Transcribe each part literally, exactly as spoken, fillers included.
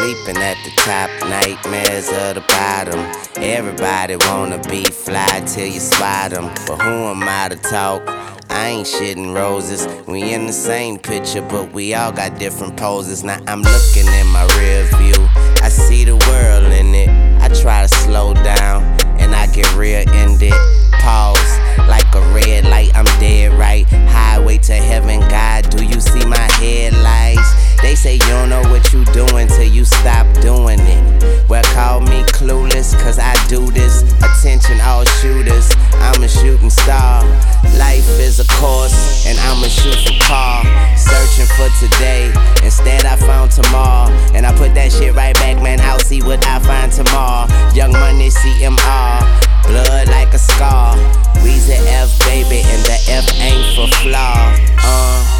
sleeping at the top, nightmares of the bottom. Everybody wanna be fly till you spot them, but who am I to talk? I ain't shitting roses. We in the same picture, but we all got different poses. Now I'm looking in my rear view, I see the world in it. I try to slow down, and I get rear-ended. Pause, like a red light, I'm dead right. Highway to heaven, God, do you see my headlights? They say you don't know what you doing till you stop doing it. Well, call me clueless, cause I do this. Attention all shooters, I'm a shooting star. Life is a course, and I'm a shoot for par. Searching for today, instead I found tomorrow. And I put that shit right back, man, I'll see what I find tomorrow. Young Money, C M R, blood like a scar. Weezy F, baby, and the F ain't for flaw. Uh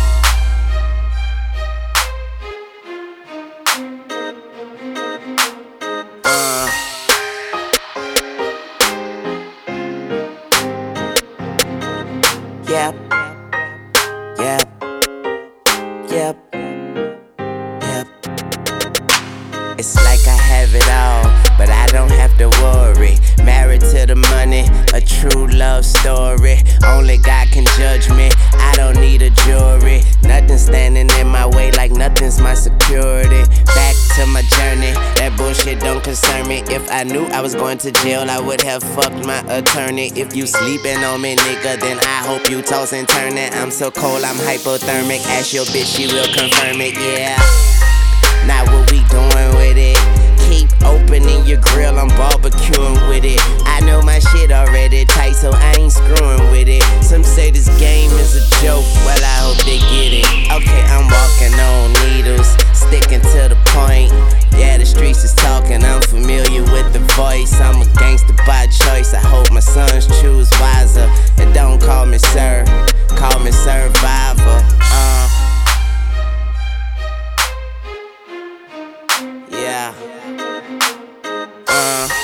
Uh. Yep. Yep. Yep. Yep. It's like I have it all, but I don't have to worry. Married to the money, a true love story. Only God can judge me, I don't need a jury. Nothing standing in my way, like nothing's my security. Back to my journey, that bullshit don't concern me. If I knew I was going to jail, I would have fucked my attorney. If you sleeping on me, nigga, then I hope you toss and turn it. I'm so cold, I'm hypothermic. Ask your bitch, she will confirm it, yeah. Now what we doing with it? Keep opening your grill, I'm barbecuing with it. I know my shit already tight, so I ain't screwing with it. Some say this game is a joke, well I hope they get it. Okay, I'm walking on needles, sticking to the point. Yeah, the streets is talking, I'm familiar with the voice. I'm a gangster by choice, I hope my sons choose wiser. And don't call me sir, call me survivor. Uh Yeah. Uh.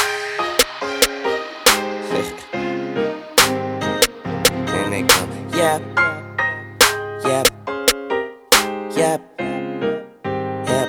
And they go, yep. Yep. Yep. Yep.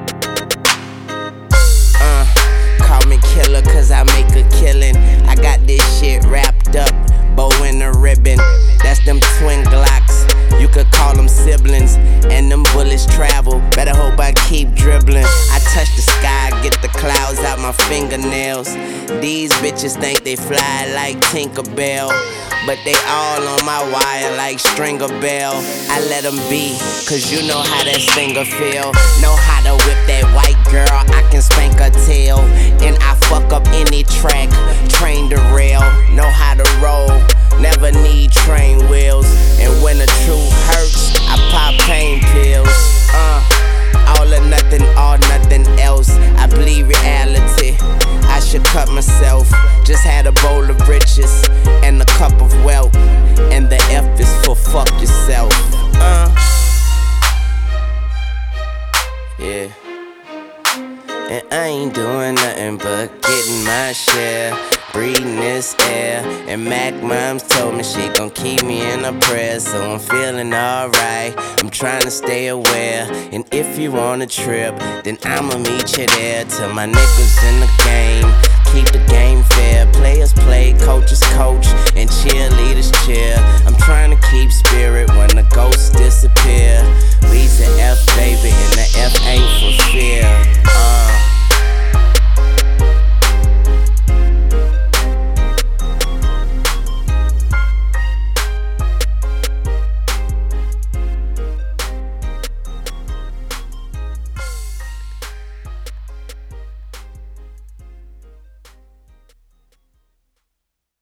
Uh. Call me killer, cause I make a killing. I got this shit wrapped up, bow in a ribbon. That's them twin Glocks. You could call them siblings, and them bullets travel. Better hope I keep dribbling. I touch the sky, get the clouds out my fingernails. These bitches think they fly like Tinkerbell, but they all on my wire like Stringer Bell. I let them be, cause you know how that singer feel. Know how to whip that white girl, I can spank her tail. And I fuck up any track, train the rail. Know how to roll, never need train wheels. And when the truth hurts, I pop pain pills. Uh, all or nothing, all nothing else. I bleed reality, I should cut myself. Just had a bowl of riches and a cup of wealth, and the F is for fuck yourself. Uh, yeah. And I ain't doing nothing but getting my share, breathing this air. And Mac Moms told me she gon' keep me in her prayers, so I'm feeling alright. I'm trying to stay aware, and if you want a trip, then I'ma meet you there. Till my niggas in the game, keep the game fair. Players play, coaches coach, and cheer